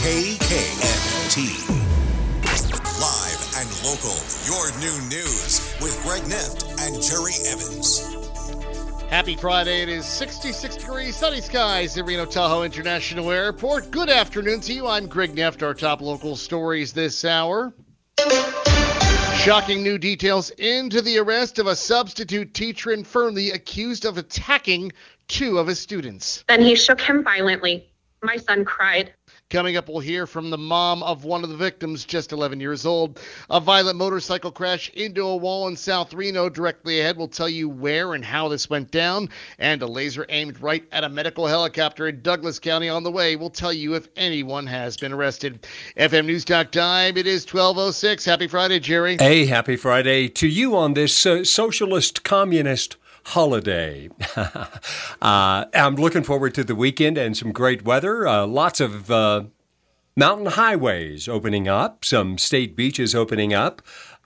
KKFT. Live and local, your new news with Greg Neff and Jerry Evans. Happy Friday. It is 66 degrees, sunny skies at Reno Tahoe International Airport. Good afternoon to you. I'm Greg Neff. Our top local stories this hour. Shocking new details into the arrest of a substitute teacher in Fernley accused of attacking two of his students. Then he shook him violently. My son cried. Coming up, we'll hear from the mom of one of the victims, just 11 years old. A violent motorcycle crash into a wall in South Reno. Directly ahead, we'll tell you where and how this went down. And a laser aimed right at a medical helicopter in Douglas County on the way. We'll tell you if anyone has been arrested. FM News Talk time. It is 12:06. Happy Friday, Jerry. Hey, happy Friday to you on this socialist communist holiday. I'm looking forward to the weekend and some great weather. Lots of mountain highways opening up, some state beaches opening up.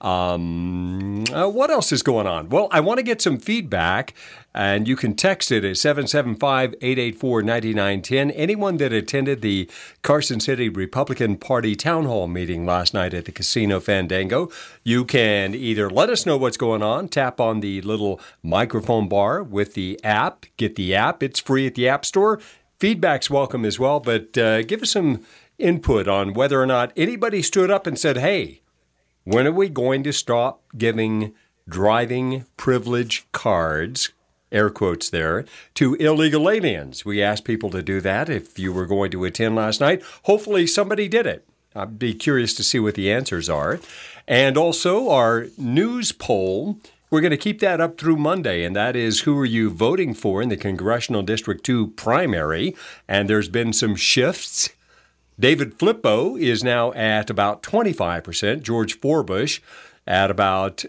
What else is going on? Well, I want to get some feedback, and you can text it at 775-884-9910. Anyone that attended the Carson City Republican Party Town Hall meeting last night at the Casino Fandango, you can either let us know what's going on, tap on the little microphone bar with the app, get the app. It's free at the App Store. Feedback's welcome as well, but give us some input on whether or not anybody stood up and said, hey, when are we going to stop giving driving privilege cards, air quotes there, to illegal aliens? We asked people to do that if you were going to attend last night. Hopefully somebody did it. I'd be curious to see what the answers are. And also our news poll, we're going to keep that up through Monday, and that is who are you voting for in the Congressional District 2 primary. And there's been some shifts. David Flippo is now at about 25%. George Forbush at about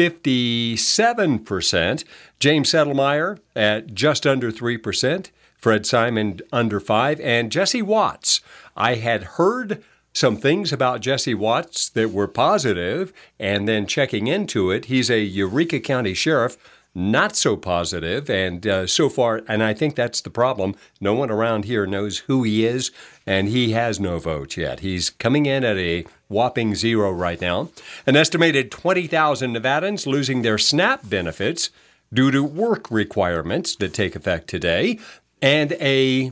57%. James Settlemyre at just under 3%. Fred Simon under 5%. And Jesse Watts. I had heard some things about Jesse Watts that were positive, and then checking into it, he's a Eureka County sheriff. Not so positive, and so far, and I think that's the problem, no one around here knows who he is, and he has no vote yet. He's coming in at a whopping 0 right now. An estimated 20,000 Nevadans losing their SNAP benefits due to work requirements that take effect today, and a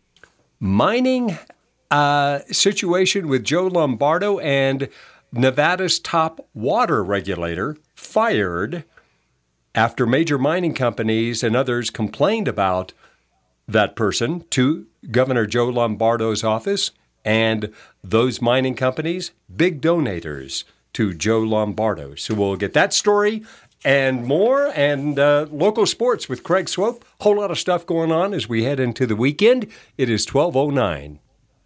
mining situation with Joe Lombardo and Nevada's top water regulator fired after major mining companies and others complained about that person to Governor Joe Lombardo's office, and those mining companies, big donators to Joe Lombardo. So we'll get that story and more, and local sports with Craig Swope. Whole lot of stuff going on as we head into the weekend. It is 12:09.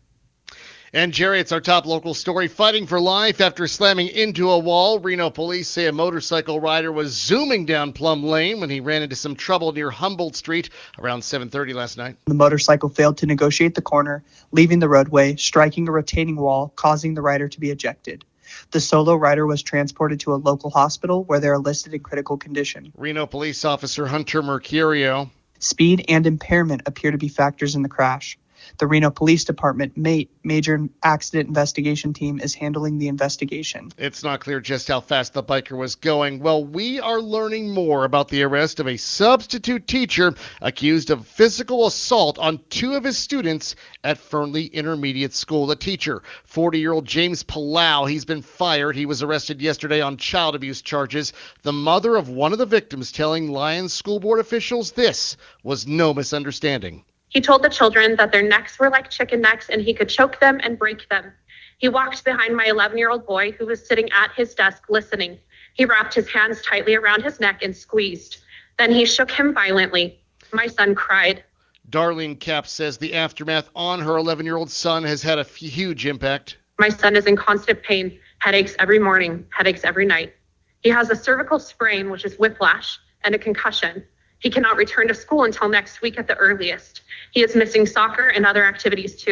And Jerry, it's our top local story. Fighting for life after slamming into a wall. Reno police say a motorcycle rider was zooming down Plum Lane when he ran into some trouble near Humboldt Street around 7:30 last night. The motorcycle failed to negotiate the corner, leaving the roadway, striking a retaining wall, causing the rider to be ejected. The solo rider was transported to a local hospital where they are listed in critical condition. Reno police officer Hunter Mercurio. Speed and impairment appear to be factors in the crash. The Reno Police Department Major Accident Investigation Team is handling the investigation. It's not clear just how fast the biker was going. Well, we are learning more about the arrest of a substitute teacher accused of physical assault on two of his students at Fernley Intermediate School. The teacher, 40-year-old James Palau, he's been fired. He was arrested yesterday on child abuse charges. The mother of one of the victims telling Lyons School Board officials this was no misunderstanding. He told the children that their necks were like chicken necks and he could choke them and break them. He walked behind my 11-year-old boy who was sitting at his desk listening. He wrapped his hands tightly around his neck and squeezed. Then he shook him violently. My son cried. Darlene Capps says the aftermath on her 11-year-old son has had a huge impact. My son is in constant pain, headaches every morning, headaches every night. He has a cervical sprain, which is whiplash, and a concussion. He cannot return to school until next week at the earliest. He is missing soccer and other activities too.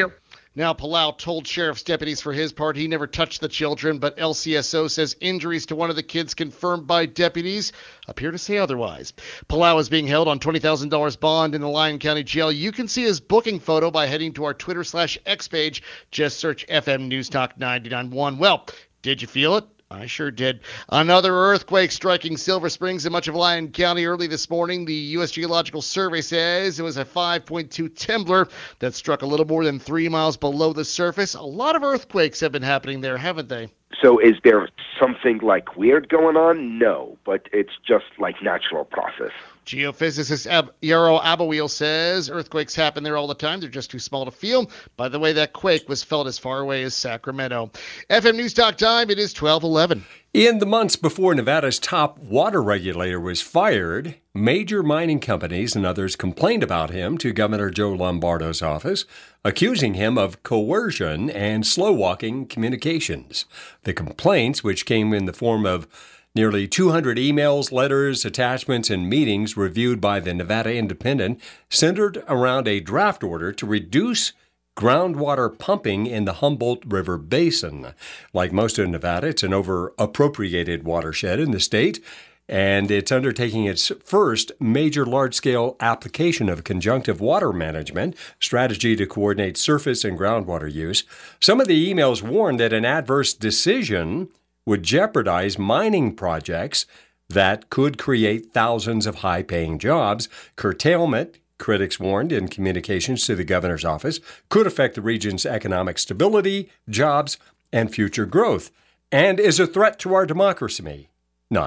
Now, Palau told sheriff's deputies for his part he never touched the children, but LCSO says injuries to one of the kids confirmed by deputies appear to say otherwise. Palau is being held on $20,000 bond in the Lyon County Jail. You can see his booking photo by heading to our Twitter/X page. Just search FM News Talk 99.1. Well, did you feel it? I sure did. Another earthquake striking Silver Springs in much of Lyon County early this morning. The U.S. Geological Survey says it was a 5.2 Temblor that struck a little more than 3 miles below the surface. A lot of earthquakes have been happening there, haven't they? So is there something like weird going on? No, but it's just like natural process. Geophysicist Yarrow Abawiel says earthquakes happen there all the time. They're just too small to feel. By the way, that quake was felt as far away as Sacramento. FM News Talk time, it is 12:11. In the months before Nevada's top water regulator was fired, major mining companies and others complained about him to Governor Joe Lombardo's office, accusing him of coercion and slow-walking communications. The complaints, which came in the form of nearly 200 emails, letters, attachments, and meetings reviewed by the Nevada Independent, centered around a draft order to reduce groundwater pumping in the Humboldt River Basin. Like most of Nevada, it's an over-appropriated watershed in the state, and it's undertaking its first major large-scale application of conjunctive water management strategy to coordinate surface and groundwater use. Some of the emails warned that an adverse decision would jeopardize mining projects that could create thousands of high-paying jobs. Curtailment, critics warned in communications to the governor's office, could affect the region's economic stability, jobs, and future growth, and is a threat to our democracy. No,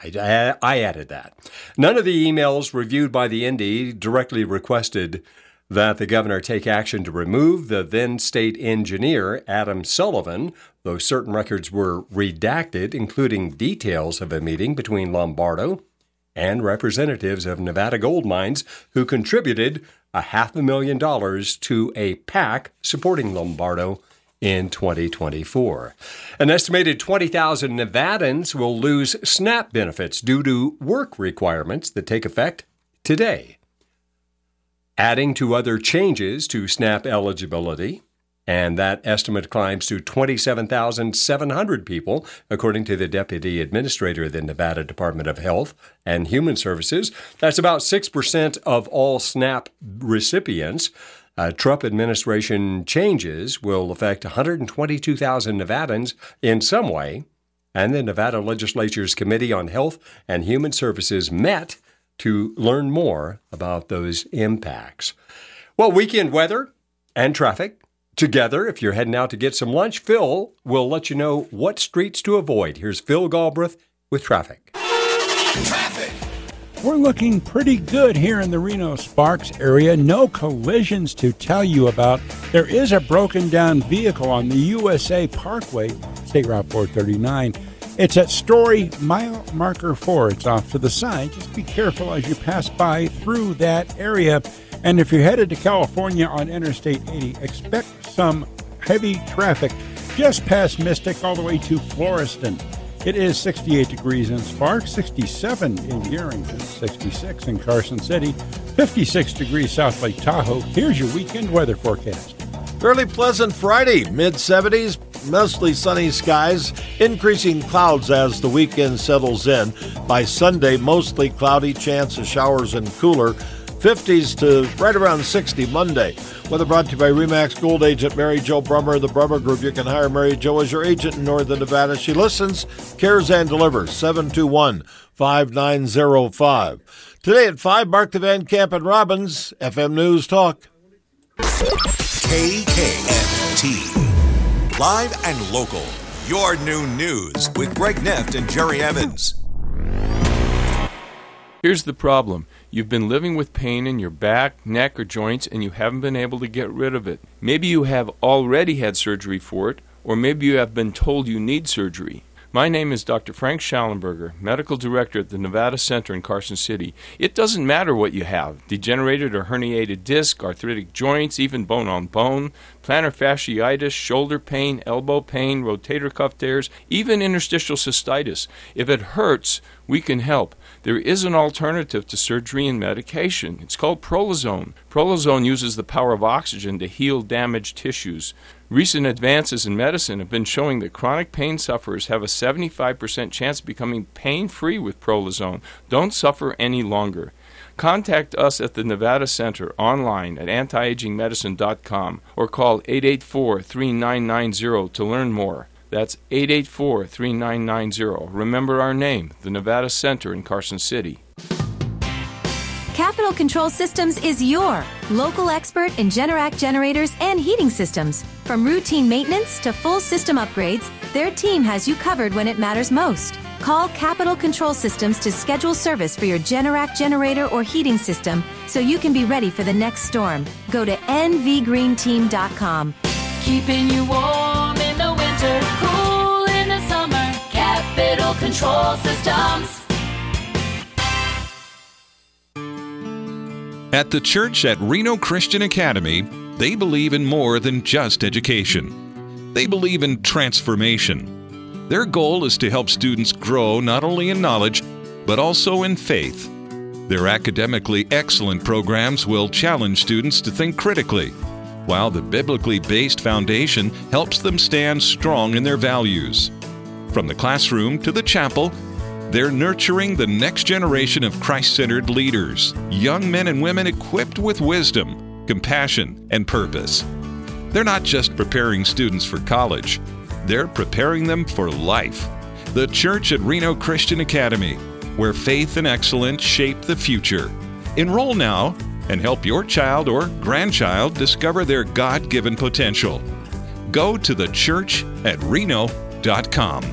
I added that. None of the emails reviewed by the Indy directly requested that the governor take action to remove the then state engineer, Adam Sullivan, though certain records were redacted, including details of a meeting between Lombardo and representatives of Nevada gold mines who contributed $500,000 to a PAC supporting Lombardo in 2024. An estimated 20,000 Nevadans will lose SNAP benefits due to work requirements that take effect today. Adding to other changes to SNAP eligibility, and that estimate climbs to 27,700 people, according to the Deputy Administrator of the Nevada Department of Health and Human Services. That's about 6% of all SNAP recipients. Trump administration changes will affect 122,000 Nevadans in some way, and the Nevada Legislature's Committee on Health and Human Services met to learn more about those impacts. Well, weekend weather and traffic together. If you're heading out to get some lunch, Phil will let you know what streets to avoid. Here's Phil Galbraith with traffic. Traffic. We're looking pretty good here in the Reno-Sparks area. No collisions to tell you about. There is a broken down vehicle on the USA Parkway, State Route 439. It's at Story Mile Marker 4. It's off to the side. Just be careful as you pass by through that area. And if you're headed to California on Interstate 80, expect some heavy traffic just past Mystic all the way to Floriston. It is 68 degrees in Sparks, 67 in Yerington, 66 in Carson City, 56 degrees South Lake Tahoe. Here's your weekend weather forecast. Fairly pleasant Friday, mid-70s, mostly sunny skies, increasing clouds as the weekend settles in. By Sunday, mostly cloudy, chance of showers and cooler. 50s to right around 60 Monday. Weather brought to you by RE/MAX Gold agent Mary Jo Brummer of the Brummer Group. You can hire Mary Jo as your agent in Northern Nevada. She listens, cares, and delivers. 721-5905. Today at 5, Mark the Van Camp and Robbins, FM News Talk. KKFT. Live and local. Your new news with Greg Neft and Jerry Evans. Here's the problem. You've been living with pain in your back, neck, or joints, and you haven't been able to get rid of it. Maybe you have already had surgery for it, or maybe you have been told you need surgery. My name is Dr. Frank Schallenberger, Medical Director at the Nevada Center in Carson City. It doesn't matter what you have, degenerated or herniated disc, arthritic joints, even bone on bone, plantar fasciitis, shoulder pain, elbow pain, rotator cuff tears, even interstitial cystitis. If it hurts, we can help. There is an alternative to surgery and medication. It's called Prolozone. Prolozone uses the power of oxygen to heal damaged tissues. Recent advances in medicine have been showing that chronic pain sufferers have a 75% chance of becoming pain-free with Prolozone. Don't suffer any longer. Contact us at the Nevada Center online at antiagingmedicine.com or call 884-3990 to learn more. That's 884-3990. Remember our name, the Nevada Center in Carson City. Capital Control Systems is your local expert in Generac generators and heating systems. From routine maintenance to full system upgrades, their team has you covered when it matters most. Call Capital Control Systems to schedule service for your Generac generator or heating system so you can be ready for the next storm. Go to nvgreenteam.com. Keeping you warm in the winter, cool in the summer. Capital Control Systems. At the church at Reno Christian Academy, they believe in more than just education. They believe in transformation. Their goal is to help students grow not only in knowledge, but also in faith. Their academically excellent programs will challenge students to think critically, while the biblically based foundation helps them stand strong in their values. From the classroom to the chapel, they're nurturing the next generation of Christ-centered leaders, young men and women equipped with wisdom, compassion, and purpose. They're not just preparing students for college, they're preparing them for life. The Church at Reno Christian Academy, where faith and excellence shape the future. Enroll now and help your child or grandchild discover their God-given potential. Go to thechurchatreno.com.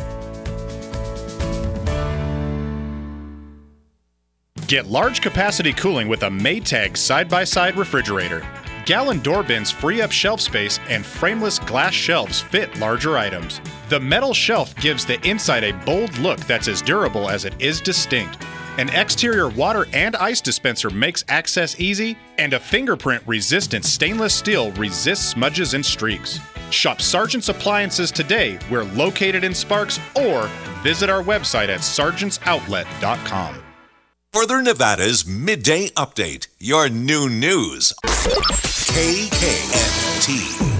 Get large capacity cooling with a Maytag side-by-side refrigerator. Gallon door bins free up shelf space and frameless glass shelves fit larger items. The metal shelf gives the inside a bold look that's as durable as it is distinct. An exterior water and ice dispenser makes access easy, and a fingerprint-resistant stainless steel resists smudges and streaks. Shop Sargent's Appliances today. We're located in Sparks, or visit our website at sargentsoutlet.com. Northern Nevada's Midday Update, your new news. KKFT.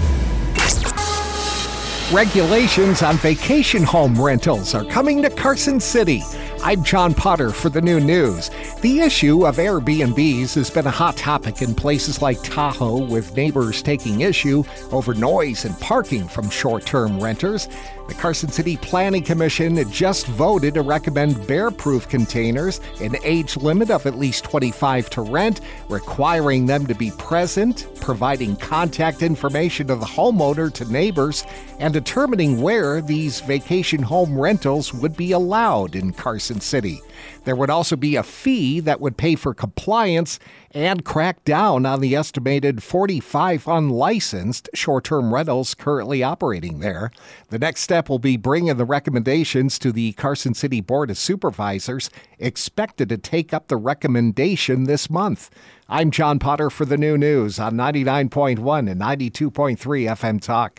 Regulations on vacation home rentals are coming to Carson City. I'm John Potter for the new news. The issue of Airbnbs has been a hot topic in places like Tahoe, with neighbors taking issue over noise and parking from short-term renters. The Carson City Planning Commission just voted to recommend bear-proof containers, an age limit of at least 25 to rent, requiring them to be present, providing contact information of the homeowner to neighbors, and determining where these vacation home rentals would be allowed in Carson City. There would also be a fee that would pay for compliance and crack down on the estimated 45 unlicensed short-term rentals currently operating there. The next step will be bringing the recommendations to the Carson City Board of Supervisors, expected to take up the recommendation this month. I'm John Potter for the new news on 99.1 and 92.3 FM Talk.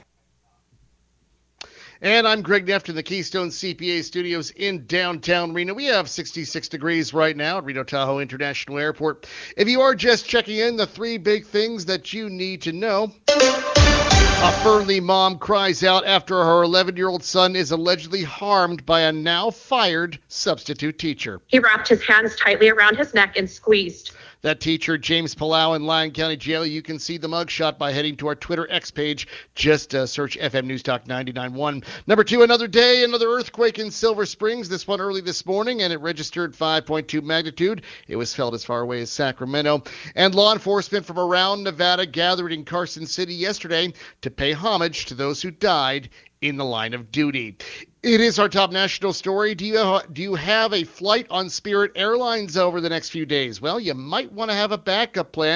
And I'm Greg Neff in the Keystone CPA studios in downtown Reno. We have 66 degrees right now at Reno Tahoe International Airport. If you are just checking in, the three big things that you need to know. A Fernley mom cries out after her 11-year-old son is allegedly harmed by a now fired substitute teacher. He wrapped his hands tightly around his neck and squeezed. That teacher, James Palau in Lyon County Jail. You can see the mugshot by heading to our Twitter X page. Just search FM News Talk 99.1. Number 2, another day, another earthquake in Silver Springs. This one early this morning, and it registered 5.2 magnitude. It was felt as far away as Sacramento. And law enforcement from around Nevada gathered in Carson City yesterday to pay homage to those who died in the line of duty. It is our top national story. Do you have a flight on Spirit Airlines over the next few days? Well, you might want to have a backup plan.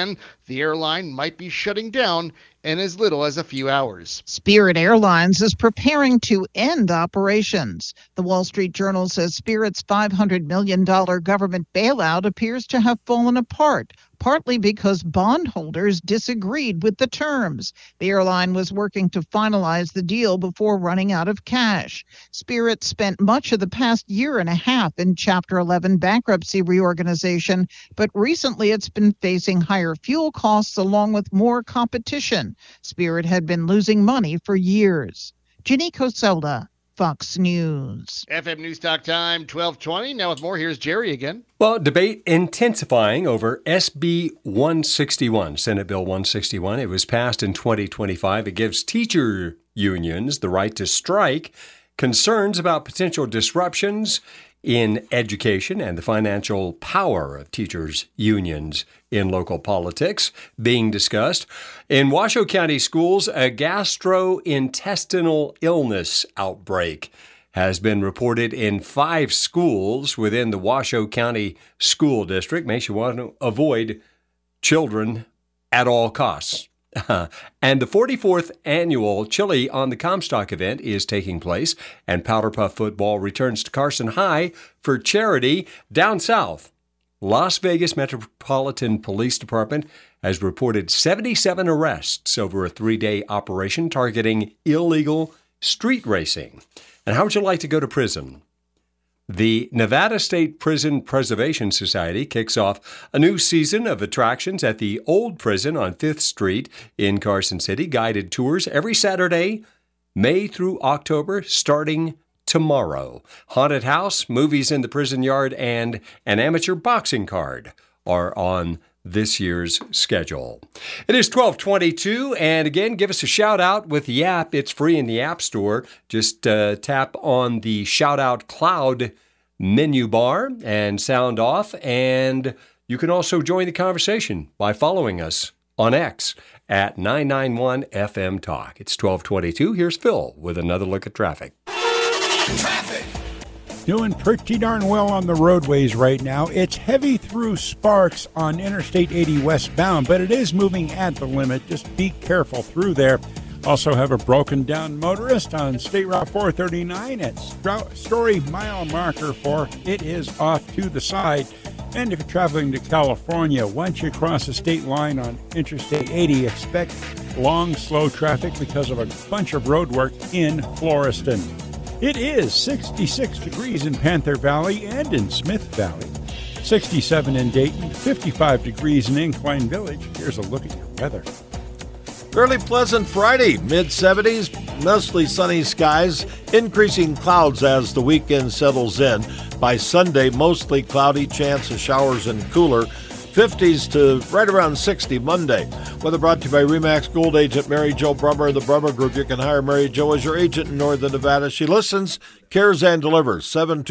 the airline might be shutting down in as little as a few hours. Spirit Airlines is preparing to end operations. The Wall Street Journal says Spirit's $500 million government bailout appears to have fallen apart, partly because bondholders disagreed with the terms. The airline was working to finalize the deal before running out of cash. Spirit spent much of the past year and a half in Chapter 11 bankruptcy reorganization, but recently it's been facing higher fuel costs along with more competition. Spirit had been losing money for years. Ginny Cosola, Fox News. FM News Talk time, 12:20. Now with more, here's Jerry again. Well, debate intensifying over SB 161, Senate Bill 161. It was passed in 2025. It gives teacher unions the right to strike. Concerns about potential disruptions in education and the financial power of teachers' unions in local politics being discussed. In Washoe County schools, a gastrointestinal illness outbreak has been reported in 5 schools within the Washoe County School District. Makes you want to avoid children at all costs. And the 44th annual Chili on the Comstock event is taking place, and Powder Puff football returns to Carson High for charity. Down south, Las Vegas Metropolitan Police Department has reported 77 arrests over a 3-day operation targeting illegal street racing. And how would you like to go to prison? The Nevada State Prison Preservation Society kicks off a new season of attractions at the Old Prison on 5th Street in Carson City. Guided tours every Saturday, May through October, starting tomorrow. Haunted house, movies in the prison yard, and an amateur boxing card are on this year's schedule. It is 12:22, and again, give us a shout out with the app. It's free in the App Store. Just tap on the Shout Out Cloud menu bar and sound off, and you can also join the conversation by following us on X at 991 FM Talk. It's 12:22. Here's Phil with another look at traffic. Traffic. Doing pretty darn well on the roadways right now. It's heavy through Sparks on Interstate 80 westbound, but it is moving at the limit. Just be careful through there. Also have a broken down motorist on State Route 439 at Story mile marker 4. It is off to the side. And if you're traveling to California, once you cross the state line on Interstate 80, expect long, slow traffic because of a bunch of road work in Floreston. It is 66 degrees in Panther Valley and in Smith Valley, 67 in Dayton, 55 degrees in Incline Village. Here's a look at your weather. Fairly pleasant Friday, mid-70s, mostly sunny skies, increasing clouds as the weekend settles in. By Sunday, mostly cloudy, chance of showers and cooler. 50s to right around 60 Monday. Weather brought to you by RE/MAX Gold agent Mary Jo Brummer of the Brummer Group. You can hire Mary Jo as your agent in Northern Nevada. She listens, cares, and delivers.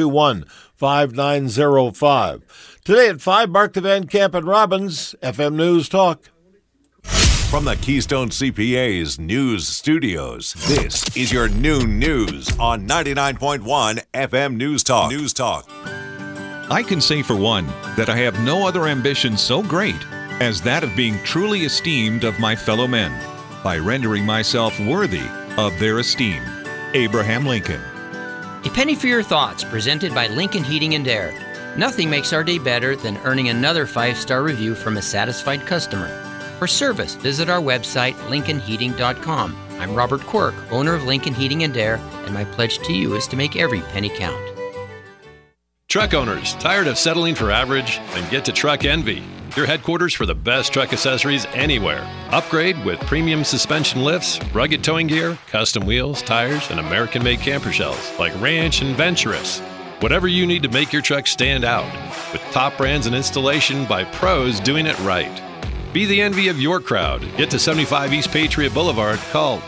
721-5905. Today at 5, Mark the Van Camp and Robbins, FM News Talk. From the Keystone CPA's News Studios, this is your noon news on 99.1 FM News Talk. News Talk. I can say for one that I have no other ambition so great as that of being truly esteemed of my fellow men by rendering myself worthy of their esteem. Abraham Lincoln. A penny for your thoughts, presented by Lincoln Heating and Air. Nothing makes our day better than earning another 5-star review from a satisfied customer. For service, visit our website, lincolnheating.com. I'm Robert Quirk, owner of Lincoln Heating and Air, and my pledge to you is to make every penny count. Truck owners, tired of settling for average? Then get to Truck Envy, your headquarters for the best truck accessories anywhere. Upgrade with premium suspension lifts, rugged towing gear, custom wheels, tires, and American-made camper shells like Ranch and Venturous. Whatever you need to make your truck stand out, with top brands and installation by pros doing it right. Be the envy of your crowd. Get to 75 East Patriot Boulevard, call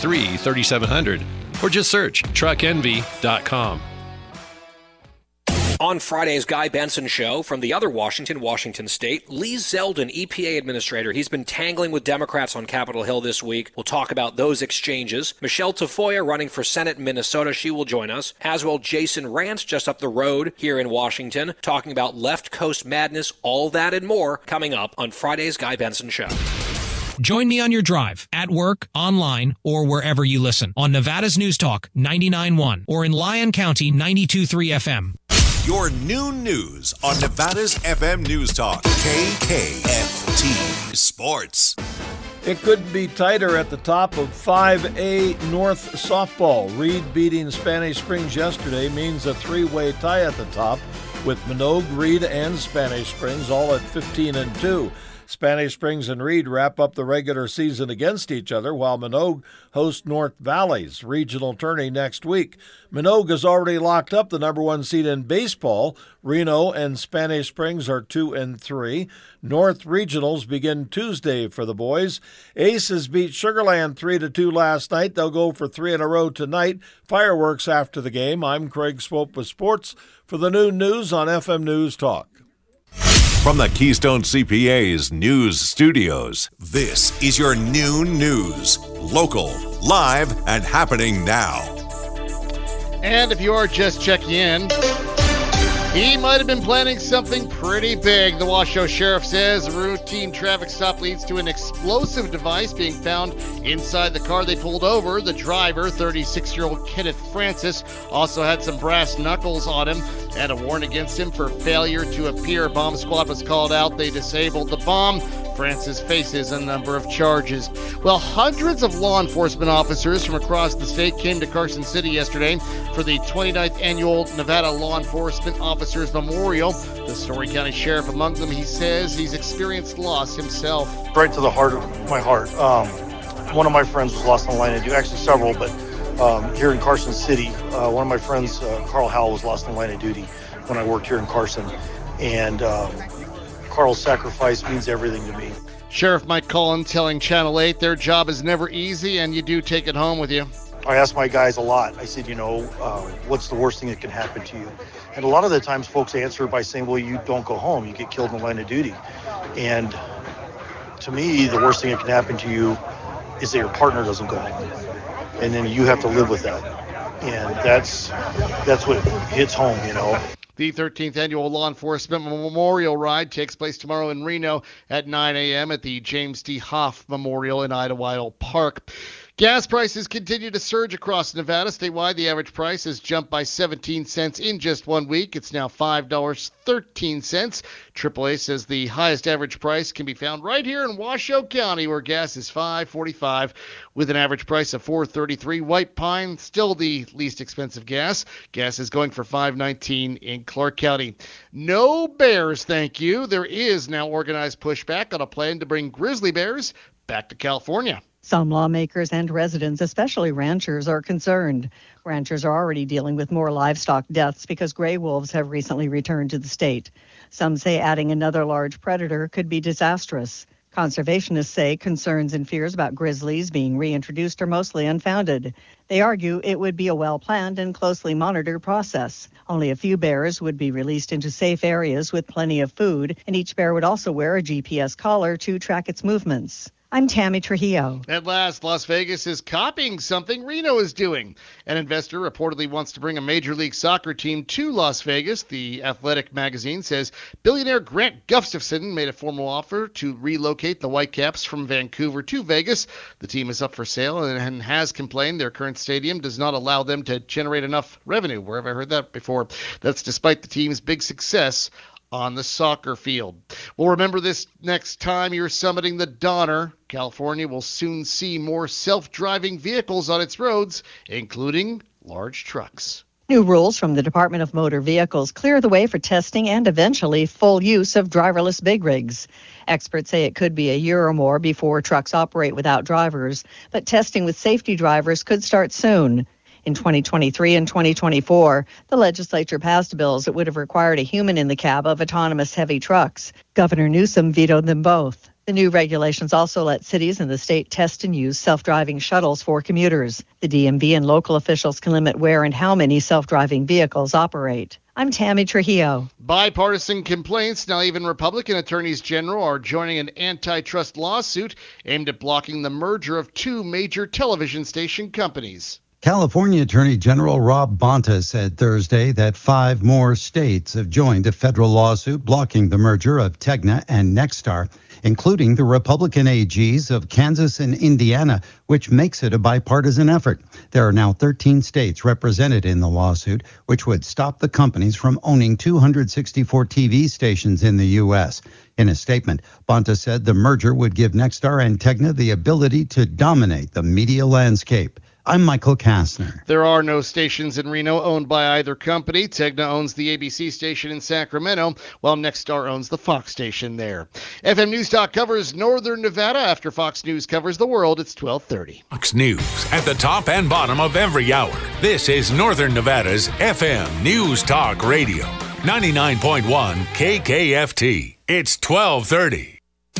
993-3700, or just search truckenvy.com. On Friday's Guy Benson Show from the other Washington State, Lee Zeldin, EPA administrator. He's been tangling with Democrats on Capitol Hill this week. We'll talk about those exchanges. Michelle Tafoya running for Senate in Minnesota. She will join us. As well, Jason Rantz just up the road here in Washington, talking about left coast madness, all that and more coming up on Friday's Guy Benson Show. Join me on your drive, at work, online, or wherever you listen on Nevada's News Talk 99.1 or in Lyon County 92.3 FM. Your noon news on Nevada's FM News Talk, KKFT Sports. It couldn't be tighter at the top of 5A North softball. Reed beating Spanish Springs yesterday means a three-way tie at the top with Minogue, Reed, and Spanish Springs all at 15-2. Spanish Springs and Reed wrap up the regular season against each other, while Minogue hosts North Valley's regional tourney next week. Minogue has already locked up the number 1 seed in baseball. Reno and Spanish Springs are 2 and 3. North Regionals begin Tuesday for the boys. Aces beat Sugar Land 3-2 last night. They'll go for 3 in a row tonight. Fireworks after the game. I'm Craig Swope with sports for the noon news on FM News Talk. From the Keystone CPA's news studios, this is your noon news. Local, live, and happening now. And if you are just checking in, he might have been planning something pretty big. The Washoe Sheriff says a routine traffic stop leads to an explosive device being found inside the car they pulled over. The driver, 36-year-old Kenneth Francis, also had some brass knuckles on him and a warrant against him for failure to appear. Bomb squad was called out. They disabled the bomb. Francis faces a number of charges. Well, hundreds of law enforcement officers from across the state came to Carson City yesterday for the 29th annual Nevada Law Enforcement Officers Memorial. The Story County Sheriff among them, he says he's experienced loss himself. Right to the heart of my heart. One of my friends was lost on the line of duty, actually several, but here in Carson City, one of my friends, Carl Howell, was lost on the line of duty when I worked here in Carson. And Carl's sacrifice means everything to me. Sheriff Mike Cullen telling Channel 8 their job is never easy and you do take it home with you. I ask my guys a lot. I said, what's the worst thing that can happen to you? And a lot of the times folks answer by saying, well, you don't go home. You get killed in the line of duty. And to me, the worst thing that can happen to you is that your partner doesn't go home. And then you have to live with that. And that's what hits home, The 13th Annual Law Enforcement Memorial Ride takes place tomorrow in Reno at 9 a.m. at the James D. Hoff Memorial in Idlewild Park. Gas prices continue to surge across Nevada. Statewide, the average price has jumped by 17 cents in just 1 week. It's now $5.13. AAA says the highest average price can be found right here in Washoe County, where gas is $5.45 with an average price of $4.33. White Pine, still the least expensive gas. Gas is going for $5.19 in Clark County. No bears, thank you. There is now organized pushback on a plan to bring grizzly bears back to California. Some lawmakers and residents, especially ranchers, are concerned. Ranchers are already dealing with more livestock deaths because gray wolves have recently returned to the state. Some say adding another large predator could be disastrous. Conservationists say concerns and fears about grizzlies being reintroduced are mostly unfounded. They argue it would be a well-planned and closely monitored process. Only a few bears would be released into safe areas with plenty of food, and each bear would also wear a GPS collar to track its movements. I'm Tammy Trujillo. At last, Las Vegas is copying something Reno is doing. An investor reportedly wants to bring a Major League Soccer team to Las Vegas. The Athletic magazine says billionaire Grant Gustafson made a formal offer to relocate the Whitecaps from Vancouver to Vegas. The team is up for sale and has complained their current stadium does not allow them to generate enough revenue. Where have I heard that before? That's despite the team's big success on the soccer field. Well, remember this next time you're summiting the Donner. California will soon see more self-driving vehicles on its roads, including large trucks. New rules from the Department of Motor Vehicles clear the way for testing and eventually full use of driverless big rigs. Experts say it could be a year or more before trucks operate without drivers, but testing with safety drivers could start soon. In 2023 and 2024, the legislature passed bills that would have required a human in the cab of autonomous heavy trucks. Governor Newsom vetoed them both. The new regulations also let cities in the state test and use self-driving shuttles for commuters. The DMV and local officials can limit where and how many self-driving vehicles operate. I'm Tammy Trujillo. Bipartisan complaints. Now even Republican attorneys general are joining an antitrust lawsuit aimed at blocking the merger of two major television station companies. California Attorney General Rob Bonta said Thursday that 5 more states have joined a federal lawsuit blocking the merger of Tegna and Nexstar, including the Republican AGs of Kansas and Indiana, which makes it a bipartisan effort. There are now 13 states represented in the lawsuit, which would stop the companies from owning 264 TV stations in the U.S. In a statement, Bonta said the merger would give Nexstar and Tegna the ability to dominate the media landscape. I'm Michael Kastner. There are no stations in Reno owned by either company. Tegna owns the ABC station in Sacramento, while Nexstar owns the Fox station there. FM News Talk covers Northern Nevada. After Fox News covers the world, it's 12:30. Fox News at the top and bottom of every hour. This is Northern Nevada's FM News Talk Radio, 99.1 KKFT. It's 12:30.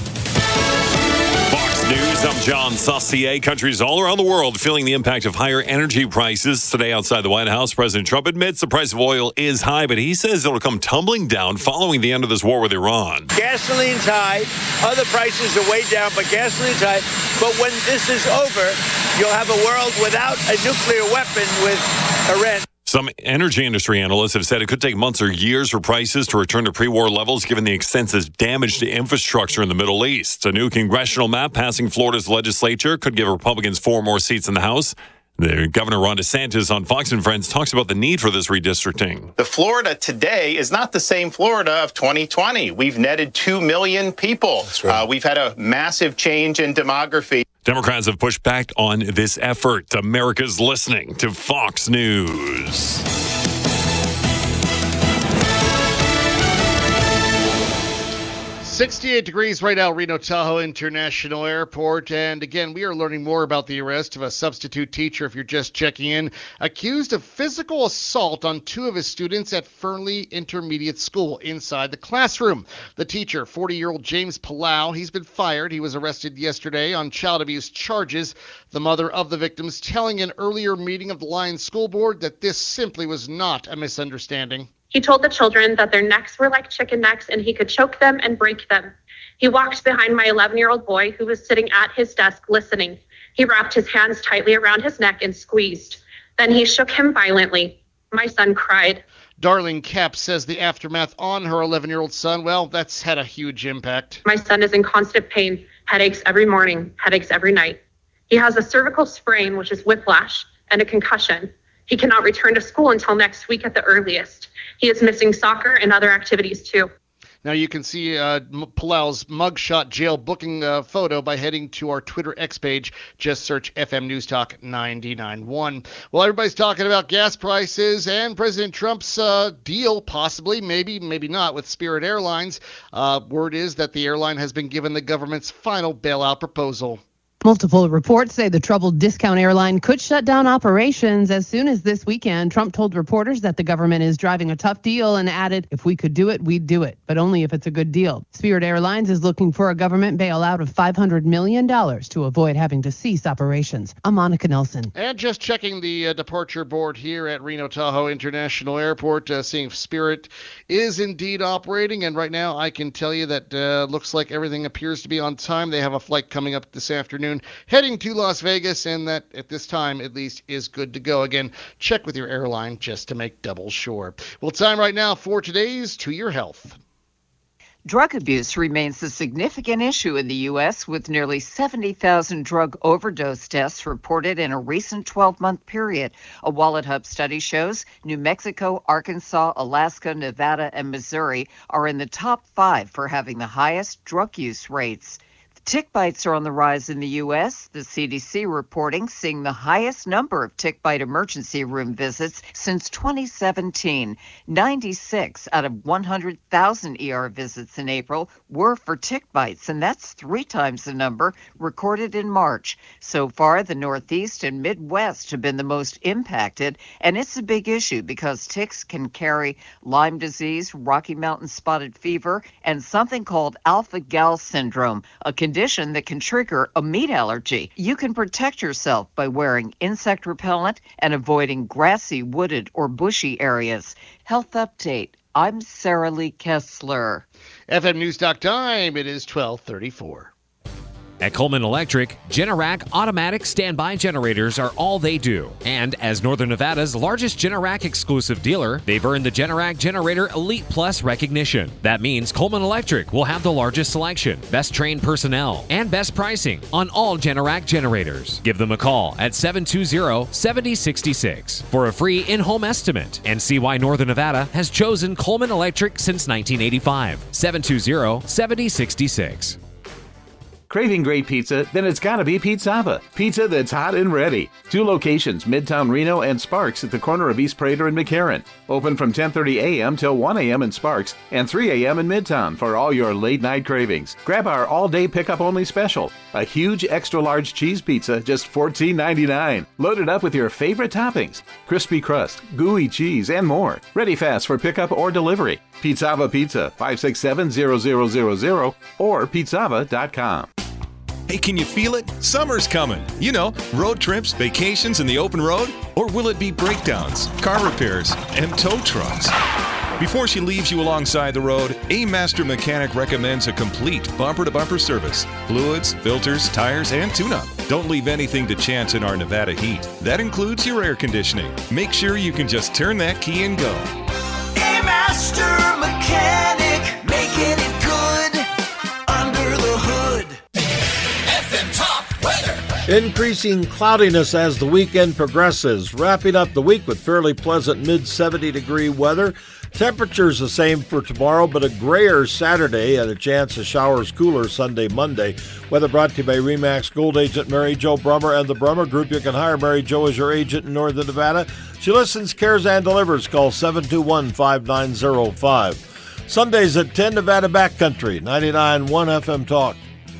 News. I'm John Saucier. Countries all around the world feeling the impact of higher energy prices. Today outside the White House, President Trump admits the price of oil is high, but he says it'll come tumbling down following the end of this war with Iran. Gasoline's high. Other prices are way down, but gasoline's high. But when this is over, you'll have a world without a nuclear weapon with Iran. Some energy industry analysts have said it could take months or years for prices to return to pre-war levels given the extensive damage to infrastructure in the Middle East. A new congressional map passing Florida's legislature could give Republicans 4 more seats in the House. The Governor Ron DeSantis on Fox and Friends talks about the need for this redistricting. The Florida today is not the same Florida of 2020. We've netted 2 million people. That's right. We've had a massive change in demography. Democrats have pushed back on this effort. America's listening to Fox News. 68 degrees right now, Reno Tahoe International Airport. And again, we are learning more about the arrest of a substitute teacher, if you're just checking in, accused of physical assault on 2 of his students at Fernley Intermediate School inside the classroom. The teacher, 40-year-old James Palau, he's been fired. He was arrested yesterday on child abuse charges. The mother of the victims telling an earlier meeting of the Lyons School Board that this simply was not a misunderstanding. He told the children that their necks were like chicken necks and he could choke them and break them. He walked behind my 11-year-old boy who was sitting at his desk listening. He wrapped his hands tightly around his neck and squeezed. Then he shook him violently. My son cried. Darlene Kapp says the aftermath on her 11-year-old son, well, that's had a huge impact. My son is in constant pain, headaches every morning, headaches every night. He has a cervical sprain, which is whiplash, and a concussion. He cannot return to school until next week at the earliest. He is missing soccer and other activities too. Now you can see Palau's mugshot jail booking photo by heading to our Twitter X page. Just search FM News Talk 99.1. Well, everybody's talking about gas prices and President Trump's deal, possibly, maybe not, with Spirit Airlines. Word is that the airline has been given the government's final bailout proposal. Multiple reports say the troubled discount airline could shut down operations as soon as this weekend. Trump told reporters that the government is driving a tough deal and added, if we could do it, we'd do it, but only if it's a good deal. Spirit Airlines is looking for a government bailout of $500 million to avoid having to cease operations. I'm Monica Nelson. And just checking the departure board here at Reno Tahoe International Airport, seeing if Spirit is indeed operating. And right now I can tell you that looks like everything appears to be on time. They have a flight coming up this afternoon heading to Las Vegas, and that at this time at least is good to go. Again, check with your airline just to make double sure. Well, time right now for today's To Your Health. Drug abuse remains a significant issue in the U.S., with nearly 70,000 drug overdose deaths reported in a recent 12-month period. A Wallet Hub study shows New Mexico, Arkansas, Alaska, Nevada, and Missouri are in the top 5 for having the highest drug use rates. Tick bites are on the rise in the U.S., the CDC reporting seeing the highest number of tick bite emergency room visits since 2017. 96 out of 100,000 ER visits in April were for tick bites, and that's 3 times the number recorded in March. So far, the Northeast and Midwest have been the most impacted, and it's a big issue because ticks can carry Lyme disease, Rocky Mountain spotted fever, and something called alpha-gal syndrome, a condition that can trigger a meat allergy. You can protect yourself by wearing insect repellent and avoiding grassy, wooded, or bushy areas. Health Update. I'm Sarah Lee Kessler. FM News Talk time. It is 12:34. At Coleman Electric, Generac automatic standby generators are all they do. And as Northern Nevada's largest Generac exclusive dealer, they've earned the Generac Generator Elite Plus recognition. That means Coleman Electric will have the largest selection, best trained personnel, and best pricing on all Generac generators. Give them a call at 720-7066 for a free in-home estimate and see why Northern Nevada has chosen Coleman Electric since 1985. 720-7066. Craving great pizza? Then it's gotta be Pizzava. Pizza that's hot and ready. 2 locations, Midtown Reno and Sparks at the corner of East Prater and McCarran. Open from 10:30 a.m. till 1 a.m. in Sparks and 3 a.m. in Midtown for all your late night cravings. Grab our all-day pickup only special. A huge extra large cheese pizza, just $14.99. Loaded up with your favorite toppings. Crispy crust, gooey cheese, and more. Ready fast for pickup or delivery. Pizzava Pizza, 567-0000 or pizzava.com. Hey, can you feel it? Summer's coming. You know, road trips, vacations, and the open road? Or will it be breakdowns, car repairs, and tow trucks? Before she leaves you alongside the road, A Master Mechanic recommends a complete bumper-to-bumper service. Fluids, filters, tires, and tune-up. Don't leave anything to chance in our Nevada heat. That includes your air conditioning. Make sure you can just turn that key and go. A Master Mechanic, making it good under the hood. FM Top Weather. Increasing cloudiness as the weekend progresses, wrapping up the week with fairly pleasant mid-70-degree weather. Temperatures the same for tomorrow, but a grayer Saturday and a chance of showers cooler Sunday, Monday. Weather brought to you by RE/MAX Gold agent Mary Jo Brummer and the Brummer Group. You can hire Mary Jo as your agent in Northern Nevada. She listens, cares, and delivers. Call 721-5905. Sundays at 10, Nevada Backcountry, 99.1 FM Talk.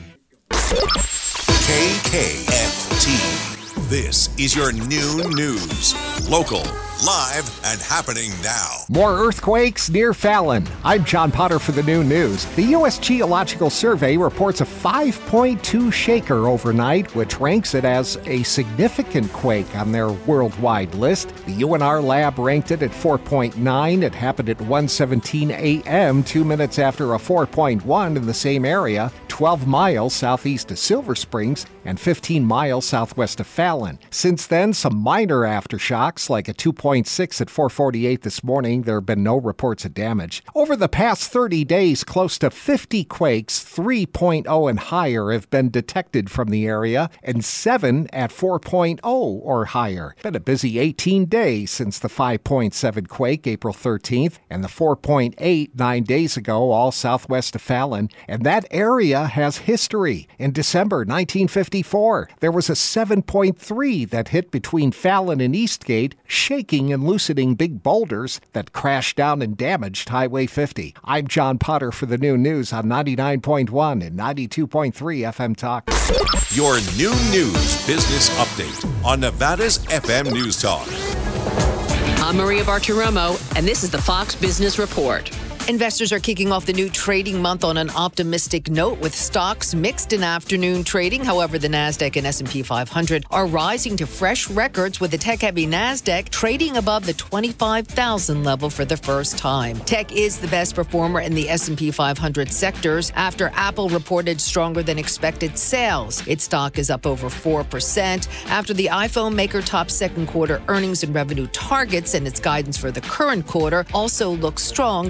KKFT. This is your noon news. Local, live, and happening now. More earthquakes near Fallon. I'm John Potter for the noon news. The U.S. Geological Survey reports a 5.2 shaker overnight, which ranks it as a significant quake on their worldwide list. The UNR lab ranked it at 4.9. It happened at 1:17 a.m., 2 minutes after a 4.1 in the same area, 12 miles southeast of Silver Springs and 15 miles southwest of Fallon. Since then, some minor aftershocks, like a 2.6 at 4:48 this morning. There have been no reports of damage. Over the past 30 days, close to 50 quakes, 3.0 and higher, have been detected from the area, and 7 at 4.0 or higher. Been a busy 18 days since the 5.7 quake, April 13th, and the 4.8 9 days ago, all southwest of Fallon. And that area has history. In December 1954, there was a 7.3 that hit between Fallon and Eastgate, shaking and loosening big boulders that crashed down and damaged Highway 50. I'm John Potter for the noon news on 99.1 and 92.3 FM Talk. Your noon news business update on Nevada's FM News Talk. I'm Maria Bartiromo, and this is the Fox Business Report. Investors are kicking off the new trading month on an optimistic note with stocks mixed in afternoon trading. However, the Nasdaq and S&P 500 are rising to fresh records, with the tech-heavy Nasdaq trading above the 25,000 level for the first time. Tech is the best performer in the S&P 500 sectors after Apple reported stronger than expected sales. Its stock is up over 4% after the iPhone maker topped second quarter earnings and revenue targets, and its guidance for the current quarter also looks strong despite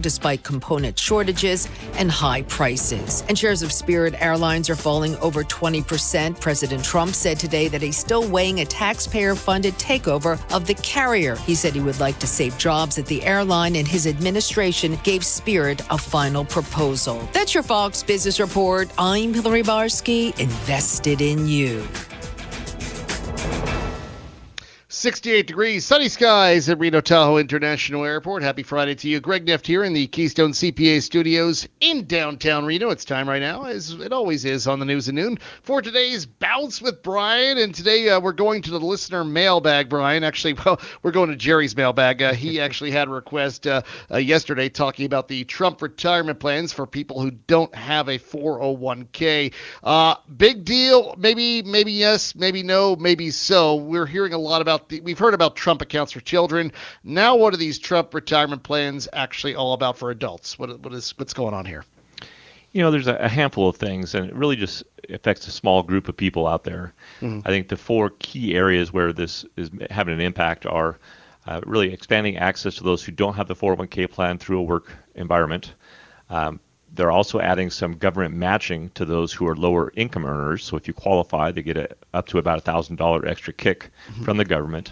component shortages and high prices. And shares of Spirit Airlines are falling over 20%. President Trump said today that he's still weighing a taxpayer-funded takeover of the carrier. He said he would like to save jobs at the airline, and his administration gave Spirit a final proposal. That's your Fox Business Report. I'm Hillary Barsky, invested in you. 68 degrees, sunny skies at Reno Tahoe International Airport. Happy Friday to you. Greg Neft here in the Keystone CPA studios in downtown Reno. It's time right now, as it always is on the News at Noon, for today's Bounce with Brian. And today we're going to the listener mailbag, Brian. Actually, well, we're going to Jerry's mailbag. He actually had a request yesterday talking about the Trump retirement plans for people who don't have a 401k. Big deal. Maybe yes, maybe no, maybe so. We're hearing a lot about we've heard about Trump accounts for children. Now, what are these Trump retirement plans actually all about for adults? What's going on here? You know, there's a handful of things, and it really just affects a small group of people out there. Mm-hmm. I think the four key areas where this is having an impact are really expanding access to those who don't have the 401k plan through a work environment. They're also adding some government matching to those who are lower income earners. So if you qualify, they get up to about $1,000 extra kick from the government.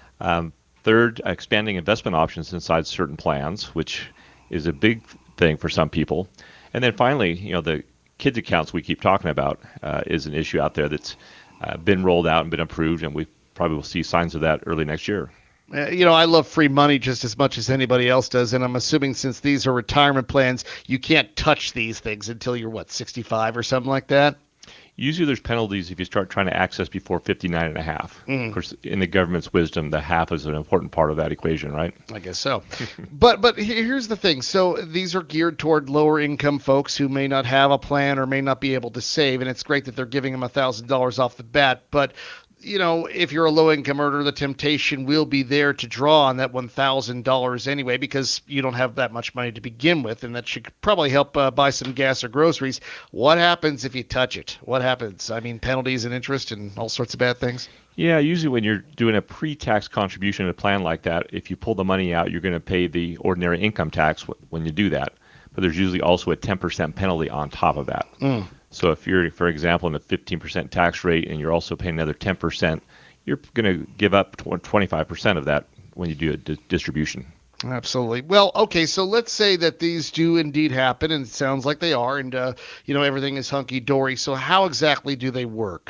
Third, expanding investment options inside certain plans, which is a big thing for some people. And then finally, you know, the kids accounts we keep talking about is an issue out there that's been rolled out and been approved, and we probably will see signs of that early next year. You know, I love free money just as much as anybody else does, and I'm assuming since these are retirement plans, you can't touch these things until you're, 65 or something like that? Usually there's penalties if you start trying to access before 59 and a half. Of course, in the government's wisdom, the half is an important part of that equation, right? I guess so. But here's the thing. So these are geared toward lower income folks who may not have a plan or may not be able to save, and it's great that they're giving them $1,000 off the bat, but you know, if you're a low-income earner, the temptation will be there to draw on that $1,000 anyway, because you don't have that much money to begin with, and that should probably help buy some gas or groceries. What happens if you touch it? What happens? I mean, penalties and interest and all sorts of bad things? Yeah, usually when you're doing a pre-tax contribution in a plan like that, if you pull the money out, you're going to pay the ordinary income tax when you do that. But there's usually also a 10% penalty on top of that. So if you're, for example, in a 15% tax rate and you're also paying another 10%, you're going to give up 25% of that when you do a distribution. Absolutely. Well, okay, so let's say that these do indeed happen, and it sounds like they are, and everything is hunky-dory. So how exactly do they work?